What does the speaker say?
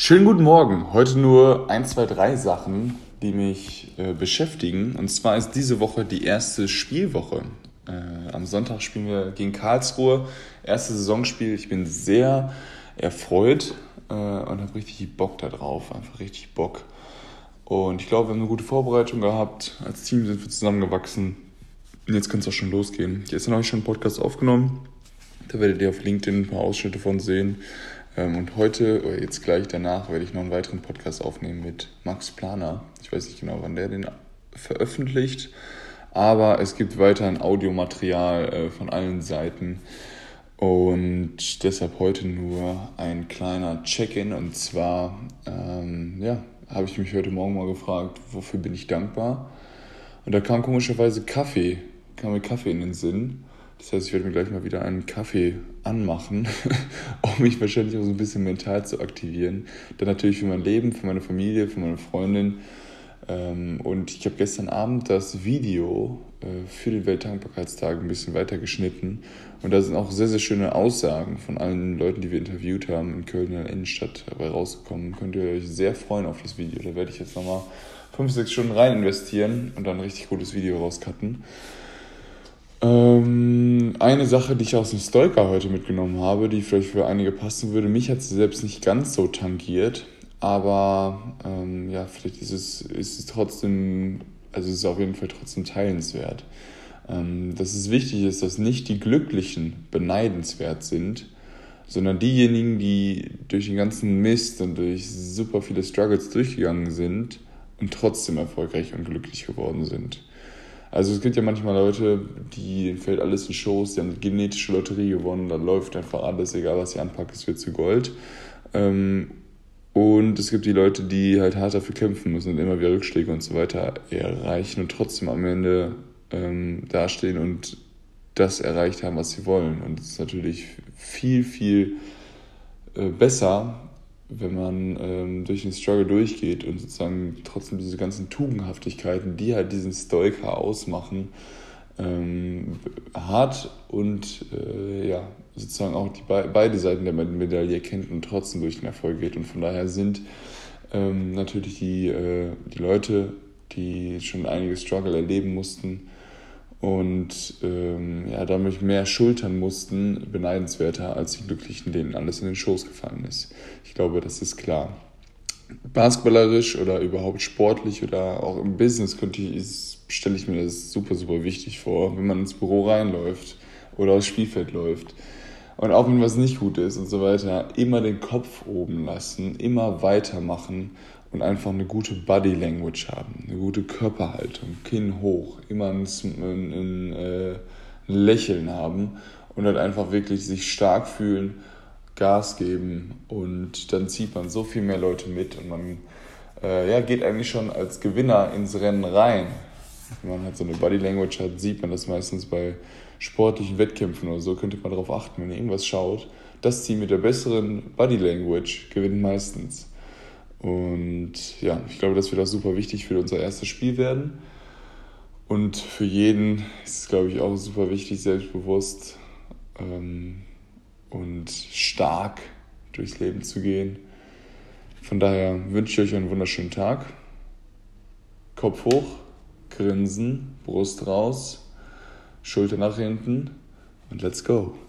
Schönen guten Morgen. Heute nur 1, 2, 3 Sachen, die mich beschäftigen. Und zwar ist diese Woche die erste Spielwoche. Am Sonntag spielen wir gegen Karlsruhe. Erstes Saisonspiel. Ich bin sehr erfreut und habe richtig Bock da drauf. Einfach richtig Bock. Und ich glaube, wir haben eine gute Vorbereitung gehabt. Als Team sind wir zusammengewachsen. Und jetzt kann es auch schon losgehen. Gestern habe ich schon einen Podcast aufgenommen. Da werdet ihr auf LinkedIn ein paar Ausschnitte von sehen. Und heute, oder jetzt gleich danach, werde ich noch einen weiteren Podcast aufnehmen mit Max Planer. Ich weiß nicht genau, wann der den veröffentlicht, aber es gibt weiterhin Audiomaterial von allen Seiten. Und deshalb heute nur ein kleiner Check-in. Und zwar habe ich mich heute Morgen mal gefragt, wofür bin ich dankbar? Und da kam komischerweise Kaffee in den Sinn. Das heißt, ich werde mir gleich mal wieder einen Kaffee anmachen, um mich wahrscheinlich auch so ein bisschen mental zu aktivieren. Dann natürlich für mein Leben, für meine Familie, für meine Freundin. Und ich habe gestern Abend das Video für den Weltdankbarkeitstag ein bisschen weiter geschnitten. Und da sind auch sehr, sehr schöne Aussagen von allen Leuten, die wir interviewt haben in Köln in der Innenstadt dabei rausgekommen. Könnt ihr euch sehr freuen auf das Video. Da werde ich jetzt nochmal 5, 6 Stunden rein investieren und dann ein richtig gutes Video rauscutten. Eine Sache, die ich aus dem Stoiker heute mitgenommen habe, die vielleicht für einige passen würde, mich hat sie selbst nicht ganz so tangiert, aber vielleicht ist es trotzdem, also es ist auf jeden Fall trotzdem teilenswert. Dass es wichtig ist, dass nicht die Glücklichen beneidenswert sind, sondern diejenigen, die durch den ganzen Mist und durch super viele Struggles durchgegangen sind und trotzdem erfolgreich und glücklich geworden sind. Also es gibt ja manchmal Leute, denen fällt alles in Schoß, die haben eine genetische Lotterie gewonnen, da läuft einfach alles, egal was sie anpacken, es wird zu Gold. Und es gibt die Leute, die halt hart dafür kämpfen müssen und immer wieder Rückschläge und so weiter erreichen und trotzdem am Ende dastehen und das erreicht haben, was sie wollen. Und es ist natürlich viel, viel besser, wenn man durch den Struggle durchgeht und sozusagen trotzdem diese ganzen Tugendhaftigkeiten, die halt diesen Stoiker ausmachen, hart und sozusagen auch beide Seiten der Medaille kennt und trotzdem durch den Erfolg geht. Und von daher sind natürlich die Leute, die schon einige Struggle erleben mussten und damit mehr schultern mussten, beneidenswerter als die Glücklichen, denen alles in den Schoß gefallen ist. Ich glaube, das ist klar. Basketballerisch oder überhaupt sportlich oder auch im Business stelle ich mir das super, super wichtig vor, wenn man ins Büro reinläuft oder aufs Spielfeld läuft. Und auch wenn was nicht gut ist und so weiter, immer den Kopf oben lassen, immer weitermachen und einfach eine gute Body Language haben, eine gute Körperhaltung, Kinn hoch, immer ein Lächeln haben und halt einfach wirklich sich stark fühlen, Gas geben und dann zieht man so viel mehr Leute mit und man geht eigentlich schon als Gewinner ins Rennen rein. Wenn man halt so eine Body Language hat, sieht man das meistens bei sportlichen Wettkämpfen oder so, könnte man darauf achten, wenn ihr irgendwas schaut. Das Team mit der besseren Body Language gewinnt meistens. Und ja, ich glaube, das wird auch super wichtig für unser erstes Spiel werden. Und für jeden ist es, glaube ich, auch super wichtig, selbstbewusst und stark durchs Leben zu gehen. Von daher wünsche ich euch einen wunderschönen Tag. Kopf hoch, grinsen, Brust raus, Schulter nach hinten und let's go.